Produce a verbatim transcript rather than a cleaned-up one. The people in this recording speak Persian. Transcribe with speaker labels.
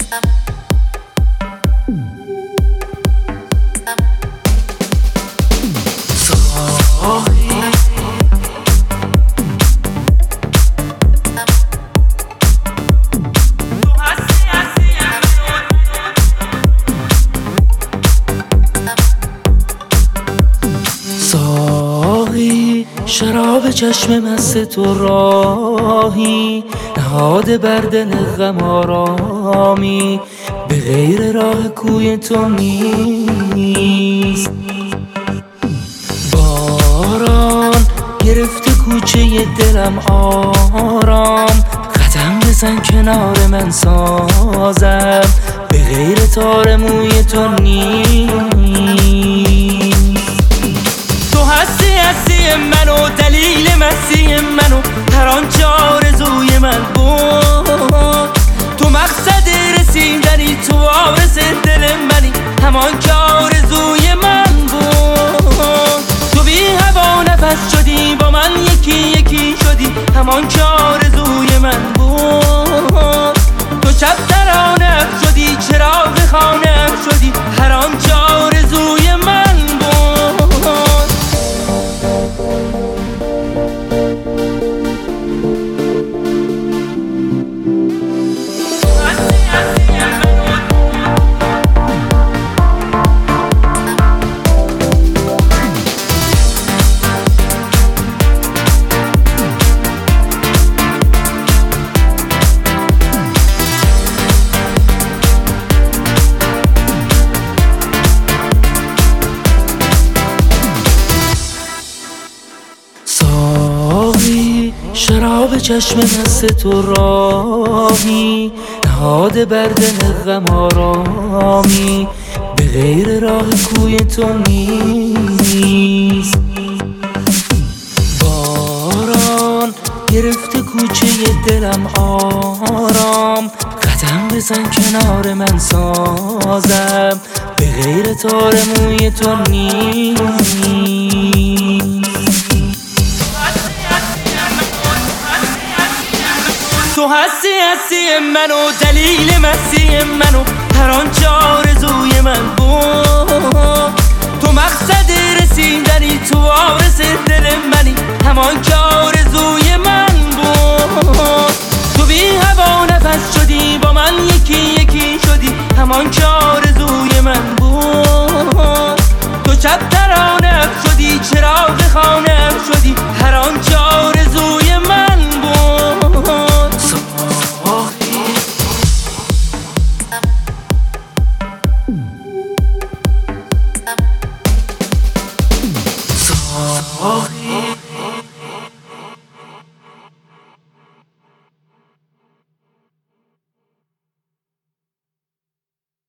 Speaker 1: شراب چشم مست تو راهی نهاده بر دل غم آرامی به غیر راه کوی تو نیست. باران گرفته کوچه دلم آرام قدم بزن کنار من سازم به غیر تار موی تو نیست. تو هستی هستی منو دلیل مستی منو هر آنچه آرزوی من بود. تو مقصد رسیدنی تو وارث دل منی همان که آرزوی من بود. تو بی هوا نفس شدی با من یکی یکی شدی همان که آرزوی من بود. تو شب ترانه شدی چراغ خانه شدی هر آنچه آرزوی من بود. شراب چشم مست تو راهی نهاده بر دل غم آرامی به غیر راه کوی تو نیست. باران گرفته کوچه دلم آرام قدم بزن کنار من سازم به غیر تار موی تو نیست. تو هستی هستی منو دلیل مستی منو هر آنچه آرزوی من بود. تو مقصد رسیدنی تو وارث دل منی همان که آرزوی من بود. تو بی هوا نفس شدی با من یکی یکی شدی همان که آرزوی من بود. تو شب ترانه شدی چراغ خانه شدی هر آنچه آرزوی من بود. Oh,